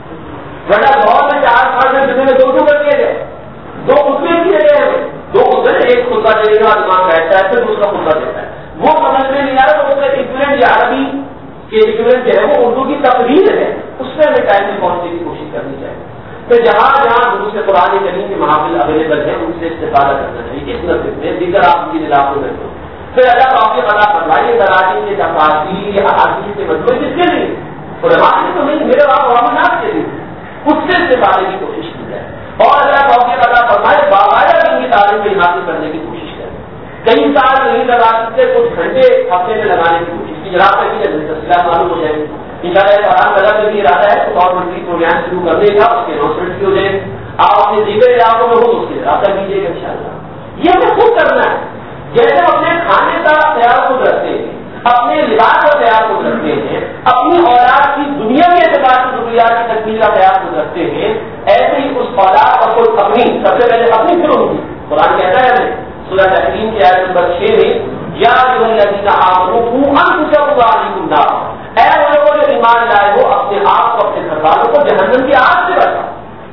ورنہ بہت سے چار پانچ میں جمعے میں دو دو کر دیے گئے دو خطبے کیے گئے دو خطبے ایک خطبہ دینے کے بعد دماغ بیٹھتا ہے پھر دوسرا خطبہ دیتا ہے. وہ سمجھ میں نہیں آ رہا تو اس کا ایکویلنٹ عربی کے ایکویلنٹ جو ہے وہ اردو کی تقریر ہے اس میں ہمیں ٹائم میں پہنچنے کی کوشش کرنی چاہیے. تو جہاں جہاں دوسرے قرآن کریم کے محافل اویلیبل ہیں ان سے استفادہ کرنا چاہیے. اس نصب میں دیگر آپ کی علاقوں میں تو پھر اللہ آپ کے بتا فرمائیے کراچی کے تفاصیل یا حادثے کے مجموعے کس کے لیے علماء کے تو نہیں میرے وہاں عوام الناس کے لیے اس سے استفادے کی کوشش کی جائے اور اللہ آپ کے بتا فرمائے باقاعدہ دین کی تعلیم میں حاصل کرنے کی کوشش کریں. کئی سال نہیں لگا سکتے کچھ گھنٹے ہفتے میں لگانے کی کوشش کی جناب تک تفصیلات معلوم ہو جائے گی. ان شاء اللہ آرام لگا کے لیے رہتا ہے تو گورنمنٹ پروگرام شروع کر دے گا اس کے اناؤنسمنٹ کی ہو جائے. آپ اپنے دیگر علاقوں میں ہو اس کے رابطہ کیجیے گا ان شاء اللہ. یہ ہمیں خود کرنا ہے. جیسے ہم اپنے کھانے کا خیال خود رکھتے ہیں اپنے لباس کا خیال خود رکھتے ہیں اپنی اولاد کی دنیا کے اعتبار سے ضروریات کی تکمیل کا خیال خود رکھتے ہیں ایسے ہی اس اولاد کا خود اپنی سب سے پہلے اپنی پھر ہوگی. قرآن کہتا ہے ہمیں سورہ تحریم کی آیت نمبر چھ میں یا الذین آمنوا انفسکم وعلیکم نارا اے وہ لوگوں جو ایمان لائے ہو اپنے آپ کو اپنے گھر والوں کو جہنم کی آگ سے بچاؤ.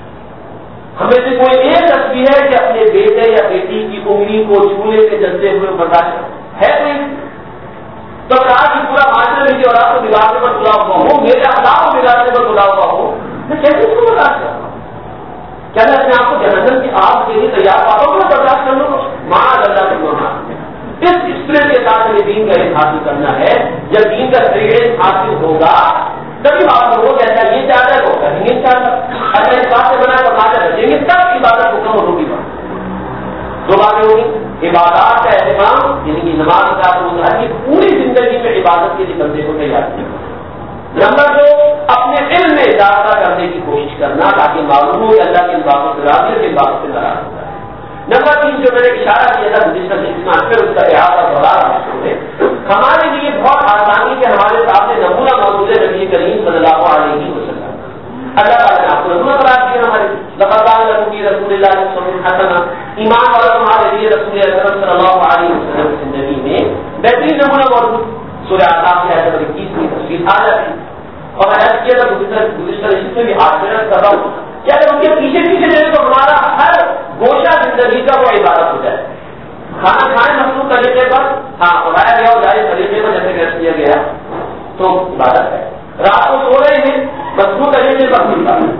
ہمیں سے کوئی ایک تصویر ہے کہ اپنے بیٹے یا بیٹی کی انگلی کو چولہے سے جلتے ہوئے برداشت ہے نہیں. تو آج بھی پورا معاشرے میں اور آپ کو بگاڑنے پر تلا ہوا ہو میرے اخلاق کو بگاڑنے پر تلا ہوا ہو میں کیسے اس کو برداشت کرتا ہوں؟ کیا میں اپنے آپ کو جہنم کی آگ کے لیے تیار پاتا ہوں برداشت کر لوں معاذ اللہ کرنا. اس اسپرٹ کے ساتھ ہمیں دین کا علم حاصل کرنا ہے. جب دین کا علم حاصل ہوگا تبھی بات ہو جیسا یہ چاہتا ہے وہ کریں گے ان شاء اللہ. اگر اس بات سے بنا کر ماتا رکھیں گے تب عبادت کو کم ہوگی. بات دو باتیں ہوگی عبادات کا اہتمام یعنی کہ نماز کا ہوتا ہے کہ پوری زندگی میں عبادت کے لیے بندے کو تیار کیا. نمبر دو اپنے علم میں اضافہ کرنے کی کوشش کرنا تاکہ معلوم ہو کہ اللہ کی باتوں سے راضی کے باتوں سے ناراض ہوتا ہے. نمبر تین جو میں نے اشارہ کیا تھا پھر اس کا احاطہ دوبارہ ہمارے لیے بہت آسانی کے ہمارے سامنے نمونہ موجود ہے نبی کریم صلی اللہ علیہ وسلم. اللہ تعالیٰ نے آپ کو نمونہ قرار دیا ہمارے رسول اللہ حسن ایمان والا تمہارے لیے رسول اکرم صلی اللہ علیہ وسلم کی زندگی میں بہترین نمونہ موجود. سورہ احقاف کی آیت نمبر اکیس میں تفصیل آ جاتی اور میں نے کیا تھا گزشتہ رشتے میں بھی آج کر رہا ہوں کیا ان کے پیچھے پیچھے جائے تو ہمارا ہر گوشہ زندگی کا وہ عبادت ہو جائے. کھانا کھائیں مخصوص طریقے پر ہاں پڑھایا گیا اور جائز طریقے پر جیسے کر دیا گیا تو عبادت ہے. رات کو سو رہے ہیں مخصوص طریقے پر عبادت.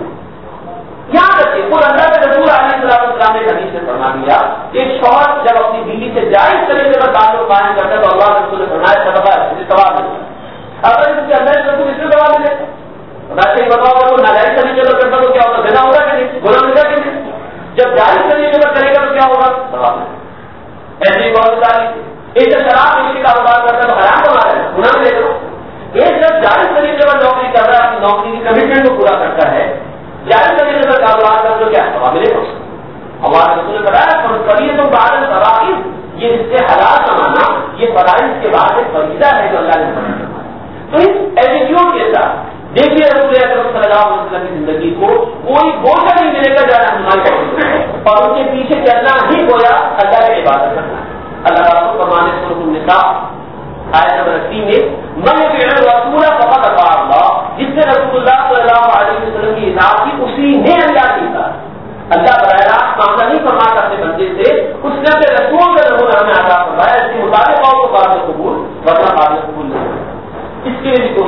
یہاں تک کہ خود اللہ کے رسول علیہ السلام السلام نے حدیث سے فرما دیا کہ ایک شوہر جب اپنی بیوی سے جائز طریقے پر تعلق قائم کرتا ہے تو اللہ کے رسول نے فرمایا صدقہ ہے ثواب ملتا ہے. اگر اس کے اللہ کے رسول اس میں ثواب ملے ویسے ہی بتاؤ تو ناجائز طریقے پر کرتا تو کیا ہوگا بنا ہوگا کہ نہیں گناہ ملے گا کہ نہیں. جب جائز طریقے پر کرے گا تو کیا ہوگا ثواب ملے گا. ایسے ہی بہت ساری ایک شراب پینے کا کاروبار کرتا ہے تو حرام کما رہا ہے گناہ ملے گا. ایک جب جائز طریقے پر نوکری کر رہا ہے اپنی نوکری کی کمٹمنٹ کو پورا کرتا ہے جائز طریقے پر کاروبار کر تو کیا ثواب ملے گا. ہمارے رسول نے بتایا کبھی تو بعد فراغ یہ اس سے حلال کمانا یہ فرائض کے بعد ایک فریضہ ہے جو اللہ نے بتایا. تو اس ایٹیٹیوڈ کے ساتھ دیکھیے رسول اکرم صلی اللہ علیہ وسلم کی زندگی کو کوئی گوشہ نہیں ملے گا جانا ہمارے اور ان کے پیچھے چلنا ہی گویا اللہ کی عبادت کرنا ہے. اللہ تعالیٰ کو فرمانے سورۃ النساء آیت نمبر اسی میں من یطیع الرسول فقد اطاع اللہ جس نے رسول اللہ صلی اللہ علیہ وسلم کی اطاعت کی اسی نے اللہ کی اطاعت. اللہ براہ راست معاملہ نہیں فرماتا اپنے بندے سے اس نے اپنے رسول کا نمونہ ہمیں عطا فرمایا اس کے مطابق اور کو قابل قبول ورنہ قابل قبول نہیں. اس کے لیے بھی کوشش کیجیے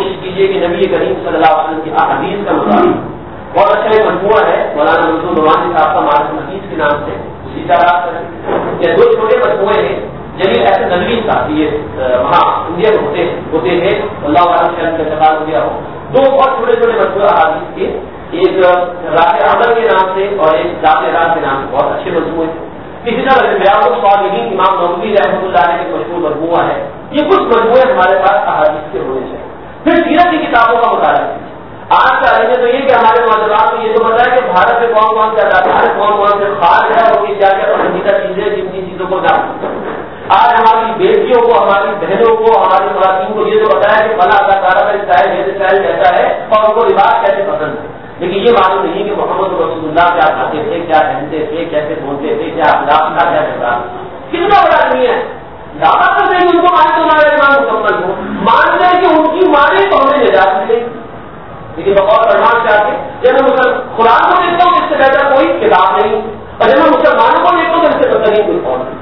دیکھیے کہ نبی کریم صلی اللہ علیہ وسلم کی احادیث کا مطالعہ بہت اچھا ایک مجموعہ ہے مولانا منصور نعمانی صاحب کا معرفت الحدیث کے نام سے، اسی طرح یہ دو چھوٹے مجموعے ہیں جلیل ایسے نظری صاحب یہ وہاں انڈیا میں ہوتے ہوتے ہیں، اللہ عالم شہر کا انتقال ہو گیا ہو، دو بہت چھوٹے چھوٹے مجموعہ احادیث کے، ایک راہ عمل کے نام سے اور ایک ذات راہ کے نام سے، بہت اچھے مجموعے ہیں۔ اسی طرح ریاض الصالحین امام نووی رحمۃ اللہ علیہ کے مشہور مجموعہ ہے، یہ کچھ مجموعے ہمارے پاس احادیث کے ہونے چاہیے۔ پھر سیرت کی کتابوں کا مطالعہ کیجیے۔ آج کا علم تو یہ کہ ہمارے نوجوان کو یہ تو پتا ہے کہ بھارت میں کون کون سے اداکار ہے، کون کون سے خاص ہے اور یہ کیا کیا پسندیدہ چیزیں جن کی چیزوں کو جانتے ہیں۔ آج ہماری بیٹیوں کو، ہماری بہنوں کو، ہماری خواتین کو یہ تو پتا ہے کہ فلاں اداکارہ کا اسٹائل ہیئر اسٹائل کیسا ہے اور ان کو لباس کیسے پسند ہے، لیکن یہ معلوم نہیں کہ محمد رسول اللہ کیا کھاتے تھے، کیا پہنتے تھے، کیسے بولتے تھے، کیا اخلاق کا کیا کہتا کتنا بڑا نہیں ہے۔ زیادہ تو نہیں ان کو مانتے ہمارے ایمان مکمل ہو، مانتے ہیں کہ ان کی مانی تو ہمیں نجات ملے گی، لیکن بقول فرمان چاہتے جب میں مسلم قرآن کو دیکھتا ہوں اس سے بہتر کوئی کتاب نہیں، اور جب میں مسلمانوں کو دیکھتا ہوں تو اس سے بہتر نہیں کوئی قوم نہیں۔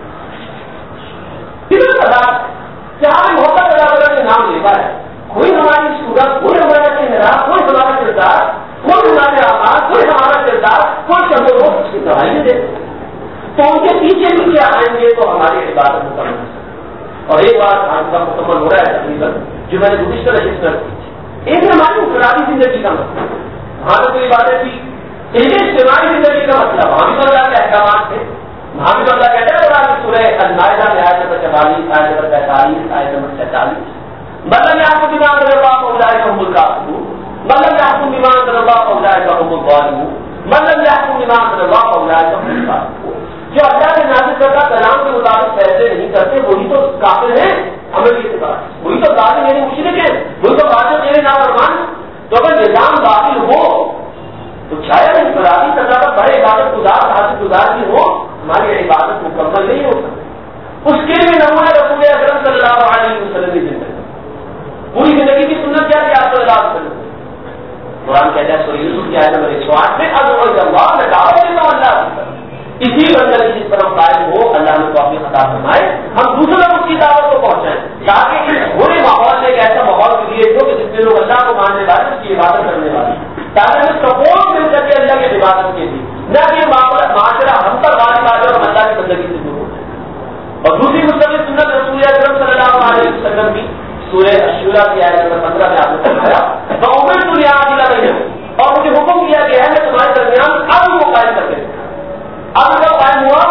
کتنا پتا جہاں بھی محبت اللہ تعالیٰ کے نام لکھا ہے، کوئی ہماری صورت، کوئی ہمارا چہرہ، کوئی ہمارا کردار، کوئی ہمارے آواز، کوئی ہمارا کردار، کوئی شبد و اس کی دہائی نہیں دیتے، تو ان کے پیچھے بھی کیا آئیں گے تو ہماری عبادت مکمل ہے۔ اور ایک بات آج کا مکمل ہو رہا ہے تقریباً جو میں نے گزشتہ رجسٹر کی، ایک ہماری انفرادی زندگی کا مسئلہ، وہاں تو کوئی باتیں تھی، ایک اجتماعی زندگی کا مسئلہ، وہاں بھی اللہ کے احکامات تھے، وہاں بھی اللہ کہتا ہے قرآن کی سورہ المائدہ میں آیت نمبر چوالیس، آیت نمبر پینتالیس، آیت نمبر سینتالیس، مطلب آپ کو بیمان دربا پہنچائے گا ہم الکافرون، مطلب آپ کو بیمان دربا پہنچائے گا ہم الظالمون، مطلب آپ کو بیمان دربا پہنچائے گا ہم الکافرون۔ جو اللہ کے نازل کردہ کلام کے مطابق فیصلے نہیں کرتے وہی تو کافر ہیں، ہمیں بھی اعتبار وہی تو ظالم یعنی مشرک ہے، وہی تو فاسق یعنی نافرمان۔ تو اگر نظام باطل ہو تو شاید انفرادی سزا پر بڑے عبادت گزار حاصل گزار بھی ہو، ہماری عبادت مکمل نہیں ہو سکتی۔ اس کے لیے نمونہ رسول اکرم صلی اللہ علیہ وسلم کی زندگی، پوری زندگی کی سنت کیا تھی آپ صلی اللہ علیہ وسلم؟ قرآن کہتا ہے سورہ یوسف کی آیت نمبر ایک سو آٹھ میں ادعو اللہ میں دعوت دیتا ہوں اللہ کی طرف، اسی بندر جس پر ہم قائم ہو اللہ نے توفیق عطا فرمائے، ہم دوسروں کو اس کی دعوت کو پہنچائیں تاکہ اس برے ماحول میں ایک ایسا ماحول کریٹ ہو کہ جس میں لوگ اللہ کو ماننے والے اس کی عبادت کرنے والے، تاکہ ہمیں سپورٹ مل سکے اللہ کی عبادت کے لیے، نہ کہ معاشرہ ہم پر غالب آ جائے اور اللہ کی بندگی سے دور ہو جائے۔ اور دوسری مستقل سنت رسول اکرم صلی اللہ علیہ وسلم کی سورہ الشورى کی آیت نمبر پندرہ میں آپ نے فرمایا وَأُمِرْتُ لِأَعْدِلَ بَيْنَكُمْ، اور مجھے حکم کیا گیا ہے میں تمہارے درمیان عدل کو قائم کر کے اب کب قائم ہوا؟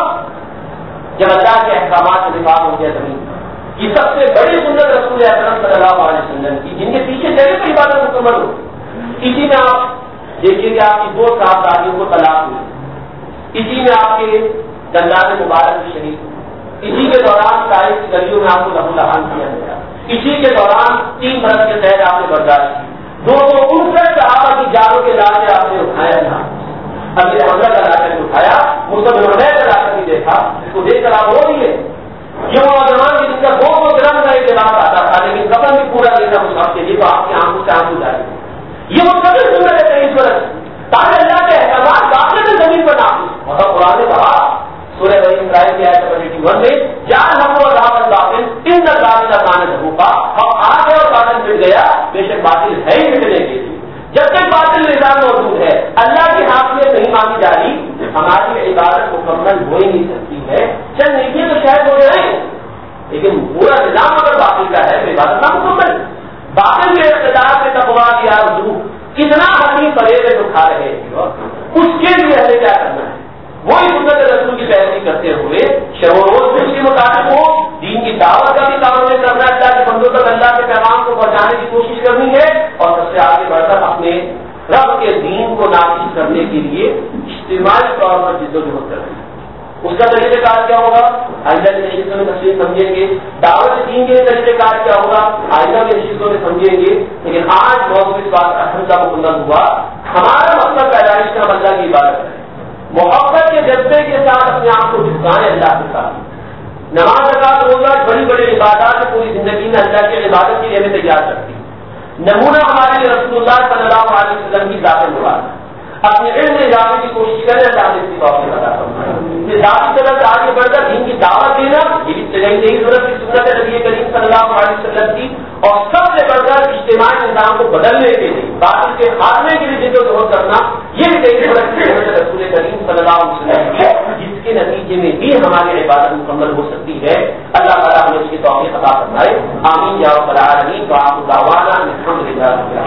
جب اللہ کے احکامات سے دفاع ہو گیا زمین۔ یہ سب سے بڑی سنت رسول اکرم صلی اللہ علیہ وسلم کی، جن کے پیچھے چلے تو عبادت مکمل ہو۔ اسی میں آپ دیکھیے کہ آپ کی دو صاحبزادیوں کو طلاق ہوئی، اسی میں آپ کے دندان مبارک کی شریف، اسی کے دوران تاریخ کی گلیوں میں آپ کو لہو لہان کیا گیا، اسی کے دوران تین برس کے تحت آپ نے برداشت کی، دو سو انسٹھ صحابہ کی جانوں کے لاشیں آپ نے اٹھایا تھا، ابھی حملہ کا لا کر اٹھایا، مسلم کا لا کر بھی دیکھا، اس کو دیکھ کر آپ ہو رہی ہے یہ نوجوان کی جن کا دو سو گرام کا اعتراف آتا تھا لیکن کفن بھی پورا دینا مصحف کے لیے تو آپ کی آنکھوں سے آنکھوں جائے، یہ وہ سب سنت ہے تیئیس برس تاکہ اللہ کے احکامات باقی میں زمین پر نافذ اور قرآن نے کہا سورہ بنی اسرائیل کی آیت نمبر اکیاسی میں جان ہم کو راحت باطل ان ذالک کان ذوقا، اور آ گیا اور باطل مٹ گیا، بے شک باطل ہے ہی مٹنے کے لیے، جب تک باطل نظام موجود ہے اللہ کی حاکمیت نہیں مانی جا رہی ہماری عبادت مکمل ہو ہی نہیں سکتی ہے۔ چند نیکیاں تو شاید ہو جائیں لیکن پورا نظام اگر باطل کا ہے تو عبادت نہ مکمل۔ باطل کے اقتدار سے تقوا کی آرزو کتنا حقیقی فریضے جو کھا رہے ہیں اس کے لیے ہمیں کیا کرنا ہے؟ وہی سنت رسول کی پیروی کرتے ہوئے شب و روز میں اس کے مطابق ہو، دین کی دعوت کا بھی تعاون کرنا ہے، اللہ کے بندوں تک اللہ کے پیغام کو پہنچانے کی کوشش کرنی ہے اور سب سے آگے بڑھ کر اپنے رب کے دین کو نافذ کرنے کے لیے اجتماعی طور پر جد و جہد کرنا ہے۔ اس کا طریقہ کار کیا ہوگا آئندہ کے نشستوں میں تفصیل سمجھیں گے، دعوت دین کے طریقہ کار کیا ہوگا آئندہ کے نشستوں میں سمجھیں گے، لیکن آج موضوع اس بات کا اہم کا مکمل ہوا ہمارا مقصد پیدائش کا اللہ کی عبادت ہے، محبت کے جذبے کے ساتھ اپنے آپ کو جھکائیں اللہ کے ساتھ، نماز زکات روزہ بڑی بڑی عبادات پوری زندگی میں اللہ کی عبادت کے لیے ہمیں تیار کرتی ہے۔ نمونہ ہمارے رسول اللہ صلی اللہ علیہ وسلم کی ذات مبارک، اپنے علم میں اضافے کی کوشش کریں اللہ نے اس کی توفیق عطا فرمائے، ذاتی طرف سے آگے بڑھ کر دین کی دعوت دینا یہ بھی چلیں گے، ضرورت کی سنت ہے نبی کریم صلی اللہ علیہ وسلم کی، اور سب سے بڑھ کر اجتماعی نظام کو بدلنے کے لیے، باطل کے خاتمے کے لیے جدوجہد کرنا، یہ بھی دیکھ رکھتے ہیں رسول کریم صلی اللہ علیہ وسلم کی، جس کے نتیجے میں بھی ہماری عبادت مکمل ہو سکتی ہے۔ اللہ تعالیٰ ہمیں اس کی توفیق عطا فرمائے، آمین یا رب العالمین۔ وآخر دعوانا الحمد للہ۔